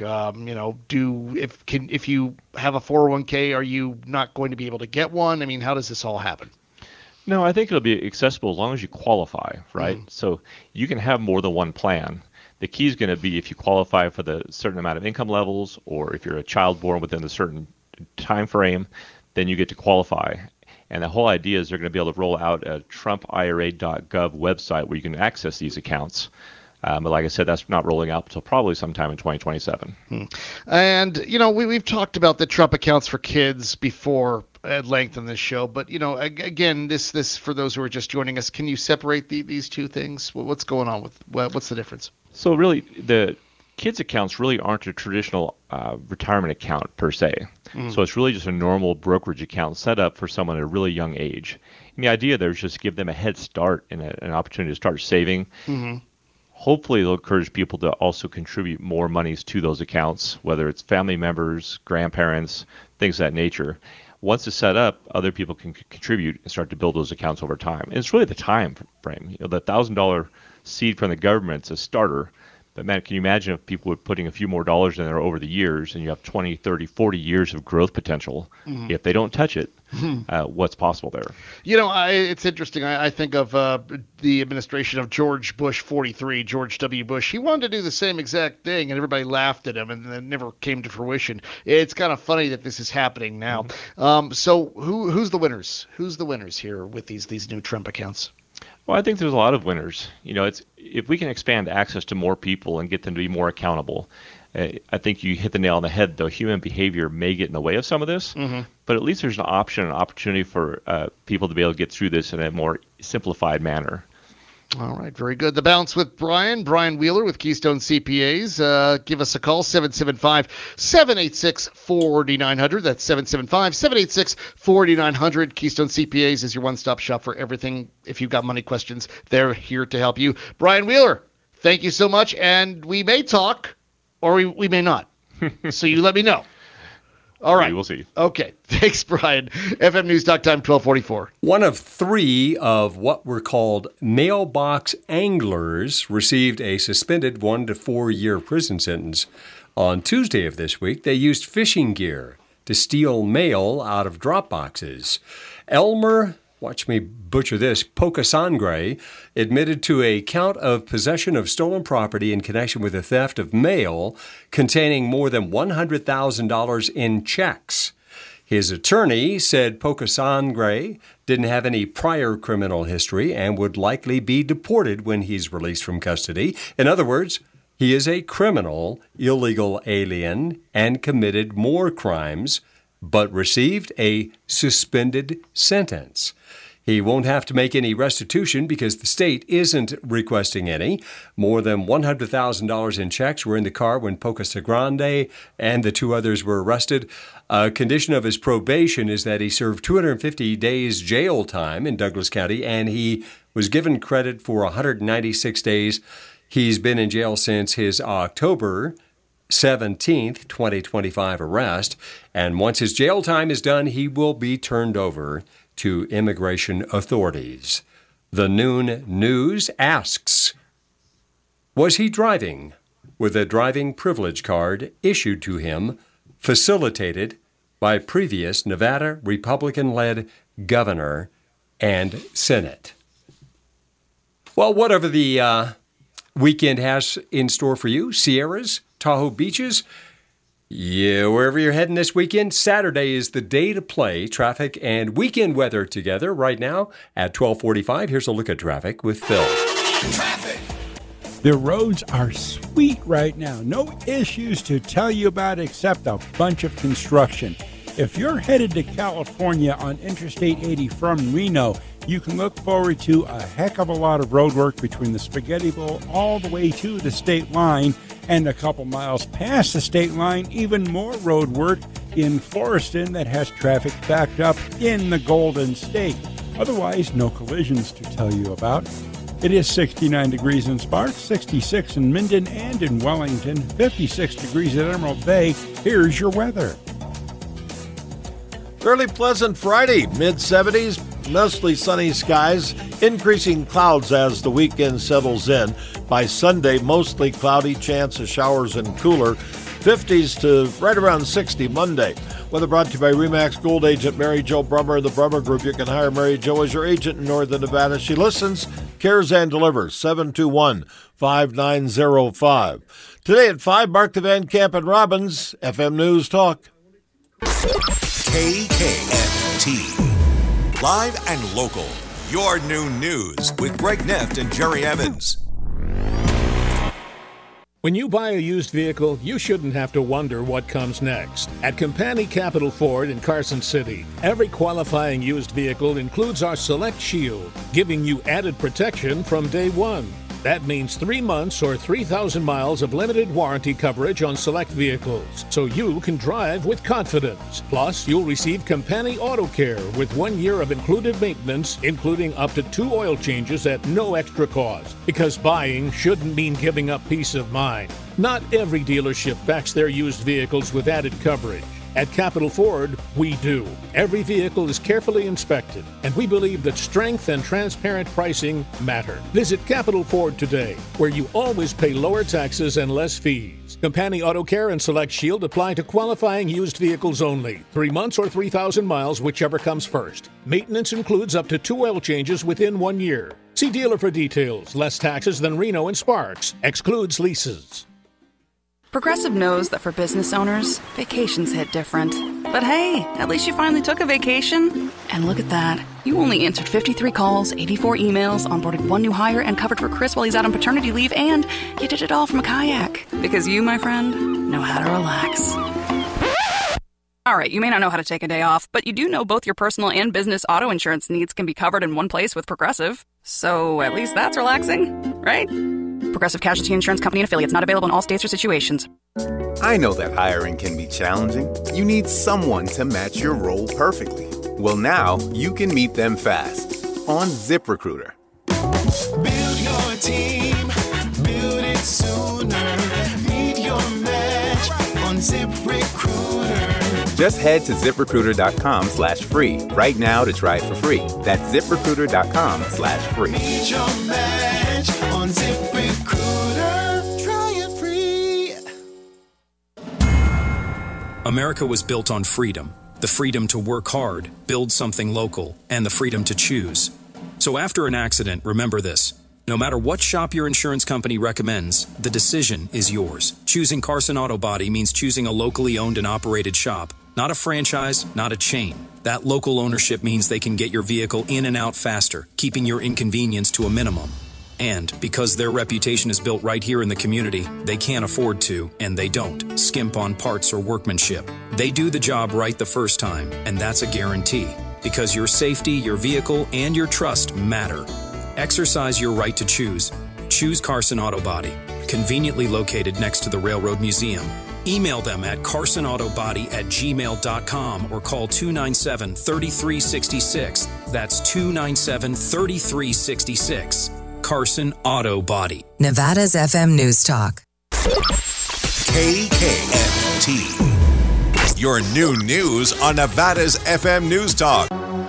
If you have a 401k, are you not going to be able to get one? I mean, how does this all happen? No, I think it'll be accessible as long as you qualify, right? So you can have more than one plan. The key is going to be if you qualify for the certain amount of income levels, or if you're a child born within a certain time frame, then you get to qualify. And the whole idea is they're going to be able to roll out a TrumpIRA.gov website where you can access these accounts. But like I said, that's not rolling out until probably sometime in 2027. And, we've talked about the Trump accounts for kids before at length on this show. But, again, this for those who are just joining us, can you separate these two things? What's going on what's the difference? So really, the kids accounts really aren't a traditional retirement account per se. So it's really just a normal brokerage account set up for someone at a really young age. And the idea there is just to give them a head start and an opportunity to start saving. Hopefully, it'll encourage people to also contribute more monies to those accounts, whether it's family members, grandparents, things of that nature. Once it's set up, other people can contribute and start to build those accounts over time. And it's really the time frame. The $1,000 seed from the government's a starter. But man, can you imagine if people were putting a few more dollars in there over the years, and you have 20, 30, 40 years of growth potential? If they don't touch it, what's possible there? It's interesting. I think of the administration of George Bush 43, George W. Bush. He wanted to do the same exact thing, and everybody laughed at him, and it never came to fruition. It's kind of funny that this is happening now. So who's the winners? Who's the winners here with these new Trump accounts? Well, I think there's a lot of winners. It's if we can expand access to more people and get them to be more accountable. I think you hit the nail on the head, though. Human behavior may get in the way of some of this, but at least there's an opportunity for people to be able to get through this in a more simplified manner. All right, very good. The Bounce with Brian Wheeler with Keystone CPAs. Give us a call, 775-786-4900. That's 775-786-4900. Keystone CPAs is your one-stop shop for everything. If you've got money questions, they're here to help you. Brian Wheeler, thank you so much, and we may talk, or we may not. So you let me know. All right. We'll see. Okay. Thanks, Brian. FM News Talk Time, 1244. One of 3 of what were called mailbox anglers received a suspended 1 to 4 year prison sentence. On Tuesday of this week, they used fishing gear to steal mail out of drop boxes. Elmer, watch me butcher this, Pocasangre, admitted to a count of possession of stolen property in connection with the theft of mail containing more than $100,000 in checks. His attorney said Pocasangre didn't have any prior criminal history and would likely be deported when he's released from custody. In other words, he is a criminal, illegal alien, and committed more crimes, but received a suspended sentence. He won't have to make any restitution because the state isn't requesting any. More than $100,000 in checks were in the car when Pocasangre and the 2 others were arrested. A condition of his probation is that he served 250 days jail time in Douglas County, and he was given credit for 196 days. He's been in jail since his October 17th, 2025 arrest, and once his jail time is done, he will be turned over to immigration authorities. The Noon News asks, was he driving with a driving privilege card issued to him, facilitated by previous Nevada Republican-led governor and Senate? Well, whatever the weekend has in store for you, Sierras, Tahoe beaches, yeah, wherever you're heading this weekend, Saturday is the day to play. Traffic and weekend weather together right now at 12:45. Here's a look at traffic with Phil. Traffic. The roads are sweet right now. No issues to tell you about except a bunch of construction. If you're headed to California on Interstate 80 from Reno, you can look forward to a heck of a lot of road work between the Spaghetti Bowl all the way to the state line, and a couple miles past the state line, even more road work in Floreston that has traffic backed up in the Golden State. Otherwise, no collisions to tell you about. It is 69 degrees in Sparks, 66 in Minden and in Wellington, 56 degrees at Emerald Bay. Here's your weather. Fairly pleasant Friday, mid-70s, mostly sunny skies, increasing clouds as the weekend settles in. By Sunday, mostly cloudy, chance of showers and cooler, 50s to right around 60 Monday. Weather brought to you by RE/MAX Gold agent Mary Jo Brummer of the Brummer Group. You can hire Mary Jo as your agent in Northern Nevada. She listens, cares, and delivers. 721-5905. Today at 5, Mark the Van Camp and Robbins, FM News Talk. KKFT. Live and local. Your noon news with Greg Neft and Jerry Evans. When you buy a used vehicle, you shouldn't have to wonder what comes next. At Company Capital Ford in Carson City, every qualifying used vehicle includes our Select Shield, giving you added protection from day one. That means 3 months or 3,000 miles of limited warranty coverage on select vehicles, so you can drive with confidence. Plus, you'll receive Company Auto Care with 1 year of included maintenance, including up to 2 oil changes at no extra cost. Because buying shouldn't mean giving up peace of mind. Not every dealership backs their used vehicles with added coverage. At Capital Ford, we do. Every vehicle is carefully inspected, and we believe that strength and transparent pricing matter. Visit Capital Ford today, where you always pay lower taxes and less fees. Company Auto Care and Select Shield apply to qualifying used vehicles only. 3 months or 3,000 miles, whichever comes first. Maintenance includes up to 2 oil changes within 1 year. See dealer for details. Less taxes than Reno and Sparks. Excludes leases. Progressive knows that for business owners, vacations hit different. But hey, at least you finally took a vacation. And look at that. You only answered 53 calls, 84 emails, onboarded 1 new hire, and covered for Chris while he's out on paternity leave, and you did it all from a kayak. Because you, my friend, know how to relax. All right, you may not know how to take a day off, but you do know both your personal and business auto insurance needs can be covered in one place with Progressive. So at least that's relaxing, right? Progressive Casualty Insurance Company and Affiliates, not available in all states or situations. I know that hiring can be challenging. You need someone to match your role perfectly. Well, now you can meet them fast on ZipRecruiter. Build your team, build it sooner. Meet your match on ZipRecruiter. Just head to ZipRecruiter.com/free right now to try it for free. That's ZipRecruiter.com/free. Meet your match on ZipRecruiter. Try it free. America was built on freedom. The freedom to work hard, build something local, and the freedom to choose. So after an accident, remember this. No matter what shop your insurance company recommends, the decision is yours. Choosing Carson Auto Body means choosing a locally owned and operated shop. Not a franchise, not a chain. That local ownership means they can get your vehicle in and out faster, keeping your inconvenience to a minimum. And because their reputation is built right here in the community, they can't afford to, and they don't, skimp on parts or workmanship. They do the job right the first time, and that's a guarantee. Because your safety, your vehicle, and your trust matter. Exercise your right to choose. Choose Carson Auto Body, conveniently located next to the Railroad Museum. Email them at carsonautobody@gmail.com or call 297-3366. That's 297-3366. Carson Auto Body. Nevada's FM News Talk. KKFT. Your new news on Nevada's FM News Talk.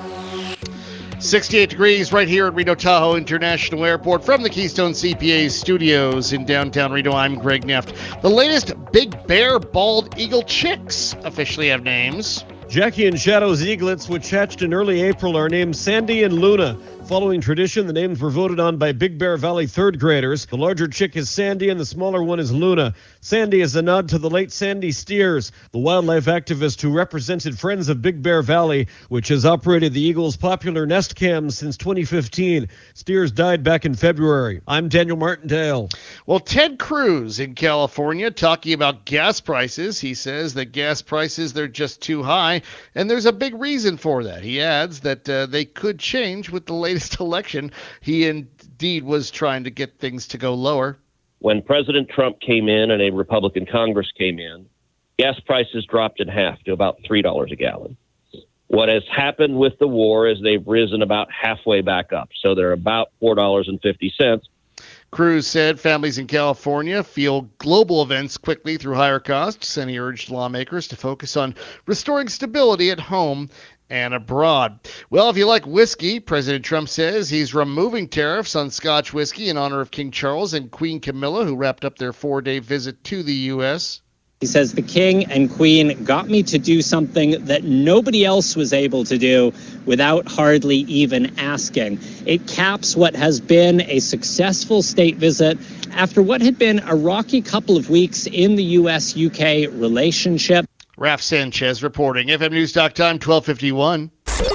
68 degrees right here at Reno Tahoe International Airport from the Keystone CPA studios in downtown Reno. I'm Greg Neff. The latest Big Bear Bald Eagle chicks officially have names. Jackie and Shadow's eaglets, which hatched in early April, are named Sandy and Luna. Following tradition, the names were voted on by Big Bear Valley third graders. The larger chick is Sandy and the smaller one is Luna. Sandy is a nod to the late Sandy Steers, the wildlife activist who represented Friends of Big Bear Valley, which has operated the Eagles' popular nest cams since 2015. Steers died back in February. I'm Daniel Martindale. Well, Ted Cruz in California talking about gas prices. He says that gas prices, they're just too high, and there's a big reason for that. He adds that they could change with the latest election. He indeed was trying to get things to go lower. When President Trump came in and a Republican Congress came in, gas prices dropped in half to about $3 a gallon. What has happened with the war is they've risen about halfway back up. So they're about $4.50. Cruz said families in California feel global events quickly through higher costs, and he urged lawmakers to focus on restoring stability at home and abroad. Well, if you like whiskey, President Trump says he's removing tariffs on Scotch whiskey in honor of King Charles and Queen Camilla, who wrapped up their 4-day visit to the U.S. He says the king and queen got me to do something that nobody else was able to do without hardly even asking. It caps what has been a successful state visit after what had been a rocky couple of weeks in the U.S.-UK relationship. Raf Sanchez reporting. FM News Talk time, 12:51.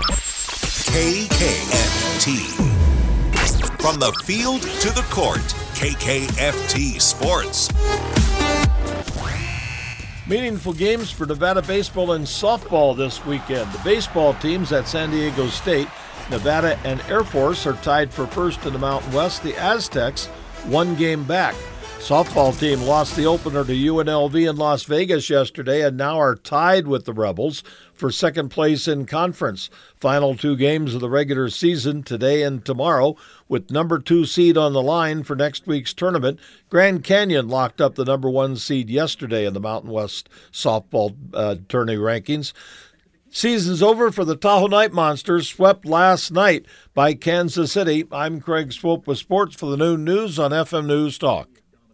KKFT. From the field to the court, KKFT Sports. Meaningful games for Nevada baseball and softball this weekend. The baseball teams at San Diego State, Nevada, and Air Force are tied for first in the Mountain West. The Aztecs, one game back. Softball team lost the opener to UNLV in Las Vegas yesterday and now are tied with the Rebels for second place in conference. Final two games of the regular season today and tomorrow, with number 2 seed on the line for next week's tournament. Grand Canyon locked up the number 1 seed yesterday in the Mountain West softball tourney rankings. Season's over for the Tahoe Night Monsters, swept last night by Kansas City. I'm Craig Swope with sports for the noon news on FM News Talk.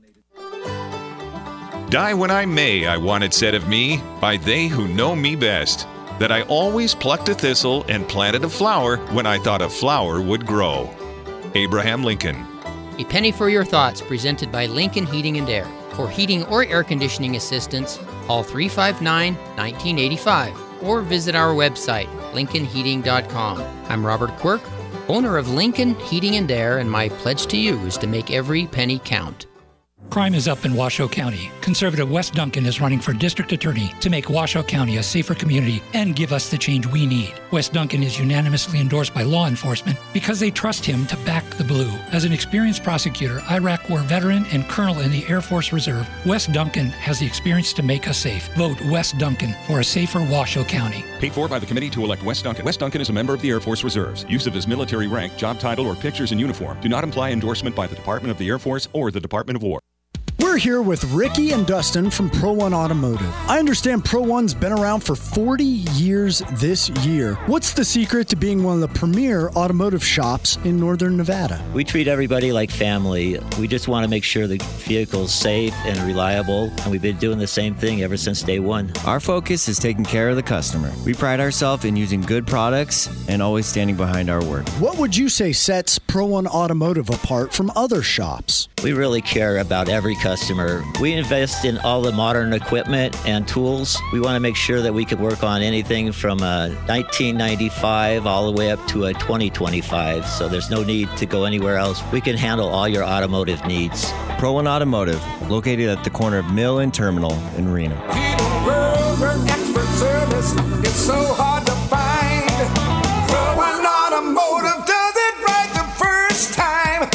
Die when I may, I want it said of me, by they who know me best, that I always plucked a thistle and planted a flower when I thought a flower would grow. Abraham Lincoln. A penny for your thoughts, presented by Lincoln Heating and Air. For heating or air conditioning assistance, call 359-1985 or visit our website, lincolnheating.com. I'm Robert Quirk, owner of Lincoln Heating and Air, and my pledge to you is to make every penny count. Crime is up in Washoe County. Conservative Wes Duncan is running for district attorney to make Washoe County a safer community and give us the change we need. Wes Duncan is unanimously endorsed by law enforcement because they trust him to back the blue. As an experienced prosecutor, Iraq War veteran, and colonel in the Air Force Reserve, Wes Duncan has the experience to make us safe. Vote Wes Duncan for a safer Washoe County. Paid for by the committee to elect Wes Duncan. Wes Duncan is a member of the Air Force Reserves. Use of his military rank, job title, or pictures in uniform do not imply endorsement by the Department of the Air Force or the Department of War. We're here with Ricky and Dustin from Pro One Automotive. I understand Pro One's been around for 40 years this year. What's the secret to being one of the premier automotive shops in Northern Nevada? We treat everybody like family. We just want to make sure the vehicle's safe and reliable, and we've been doing the same thing ever since day one. Our focus is taking care of the customer. We pride ourselves in using good products and always standing behind our word. What would you say sets Pro One Automotive apart from other shops? We really care about every customer. We invest in all the modern equipment and tools. We want to make sure that we can work on anything from a 1995 all the way up to a 2025, so there's no need to go anywhere else. We can handle all your automotive needs. Pro One Automotive, located at the corner of Mill and Terminal in Reno. Expert service is so hard to find. Pro One Automotive does it right the first time.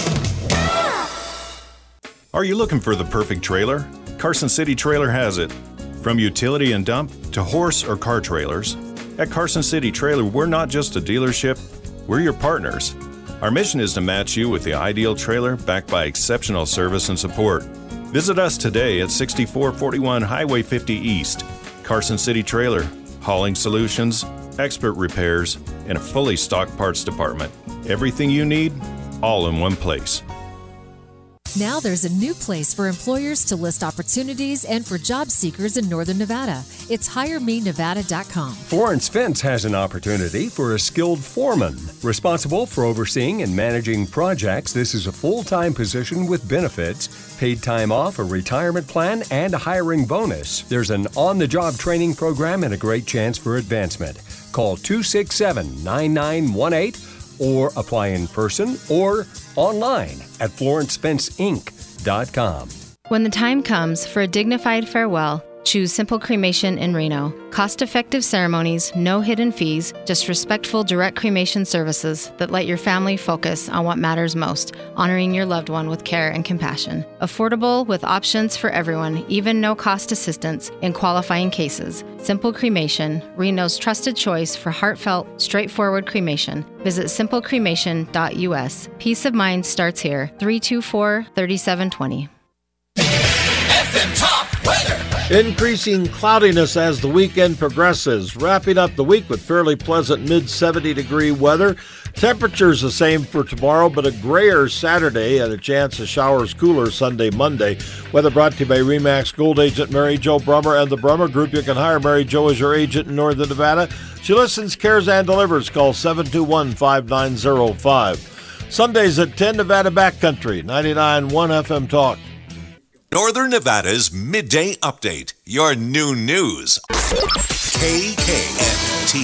Are you looking for the perfect trailer? Carson City Trailer has it. From utility and dump to horse or car trailers, at Carson City Trailer, we're not just a dealership, we're your partners. Our mission is to match you with the ideal trailer backed by exceptional service and support. Visit us today at 6441 Highway 50 East. Carson City Trailer, hauling solutions, expert repairs, and a fully stocked parts department. Everything you need, all in one place. Now there's a new place for employers to list opportunities and for job seekers in Northern Nevada. It's HireMeNevada.com. Florence Fence has an opportunity for a skilled foreman. Responsible for overseeing and managing projects, this is a full-time position with benefits, paid time off, a retirement plan, and a hiring bonus. There's an on-the-job training program and a great chance for advancement. Call 267-9918 or apply in person or online at FlorenceFenceInc.com. When the time comes for a dignified farewell, choose Simple Cremation in Reno. Cost-effective ceremonies, no hidden fees, just respectful direct cremation services that let your family focus on what matters most, honoring your loved one with care and compassion. Affordable with options for everyone, even no-cost assistance in qualifying cases. Simple Cremation, Reno's trusted choice for heartfelt, straightforward cremation. Visit simplecremation.us. Peace of mind starts here. 324-3720. FM Top Weather. Increasing cloudiness as the weekend progresses. Wrapping up the week with fairly pleasant mid-70-degree weather. Temperatures the same for tomorrow, but a grayer Saturday and a chance of showers cooler Sunday, Monday. Weather brought to you by RE/MAX Gold agent Mary Jo Brummer and the Brummer Group. You can hire Mary Jo as your agent in Northern Nevada. She listens, cares, and delivers. Call 721-5905. Sundays at 10, Nevada Backcountry, 99.1 FM Talk. Northern Nevada's Midday Update. Your new news. KKFT.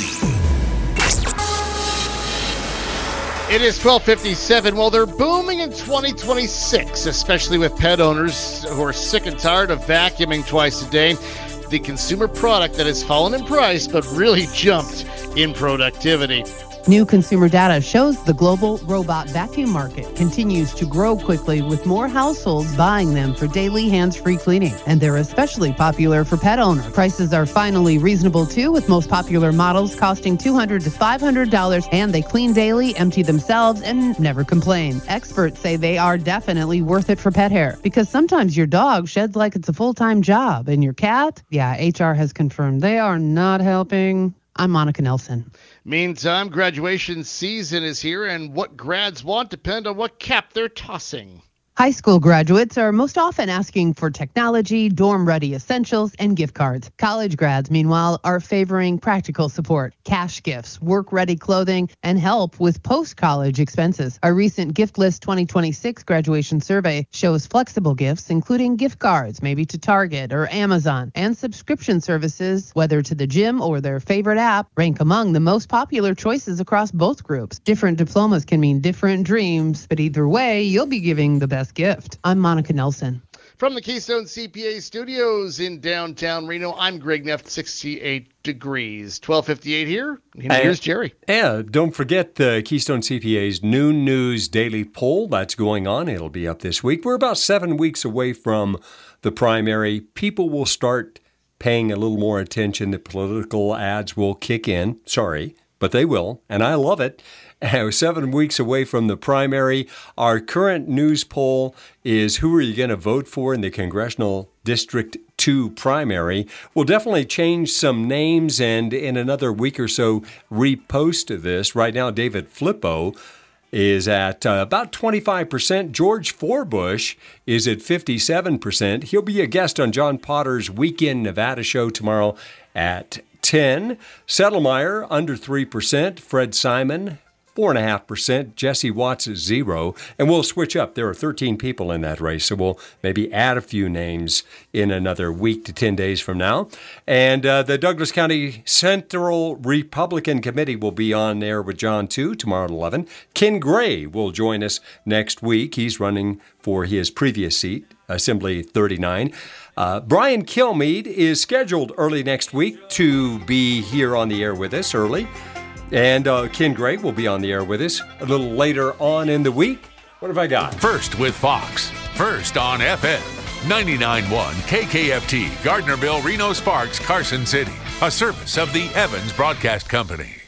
It is 12:57. Well, they're booming in 2026, especially with pet owners who are sick and tired of vacuuming twice a day. The consumer product that has fallen in price but really jumped in productivity. New consumer data shows the global robot vacuum market continues to grow quickly, with more households buying them for daily hands-free cleaning. And they're especially popular for pet owners. Prices are finally reasonable too, with most popular models costing $200 to $500, and they clean daily, empty themselves, and never complain. Experts say they are definitely worth it for pet hair, because sometimes your dog sheds like it's a full-time job, and your cat, HR has confirmed they are not helping. I'm Monica Nelson. Meantime, graduation season is here, and what grads want depend on what cap they're tossing. High school graduates are most often asking for technology, dorm-ready essentials, and gift cards. College grads, meanwhile, are favoring practical support, cash gifts, work-ready clothing, and help with post-college expenses. A recent Gift List 2026 graduation survey shows flexible gifts, including gift cards, maybe to Target or Amazon, and subscription services, whether to the gym or their favorite app, rank among the most popular choices across both groups. Different diplomas can mean different dreams, but either way, you'll be giving the best gift. I'm Monica Nelson. From the Keystone CPA studios in downtown Reno, I'm Greg Neff, 68 degrees. 12:58 here. Here's Jerry. Yeah, don't forget the Keystone CPA's Noon News Daily Poll. That's going on. It'll be up this week. We're about 7 weeks away from the primary. People will start paying a little more attention. The political ads will kick in. Sorry, but they will, and I love it. 7 weeks away from the primary. Our current news poll is who are you going to vote for in the Congressional District 2 primary. We'll definitely change some names and in another week or so repost this. Right now, David Flippo is at about 25%. George Forbush is at 57%. He'll be a guest on John Potter's Weekend Nevada show tomorrow at 10. Settlemyer, under 3%. Fred Simon, 4.5%. Jesse Watts is 0. And we'll switch up. There are 13 people in that race, so we'll maybe add a few names in another week to 10 days from now. And the Douglas County Central Republican Committee will be on there with John, too, tomorrow at 11. Ken Gray will join us next week. He's running for his previous seat, Assembly 39. Brian Kilmeade is scheduled early next week to be here on the air with us early. And Ken Gray will be on the air with us a little later on in the week. What have I got? First with Fox. First on FM. 99.1 KKFT, Gardnerville, Reno Sparks, Carson City. A service of the Evans Broadcast Company.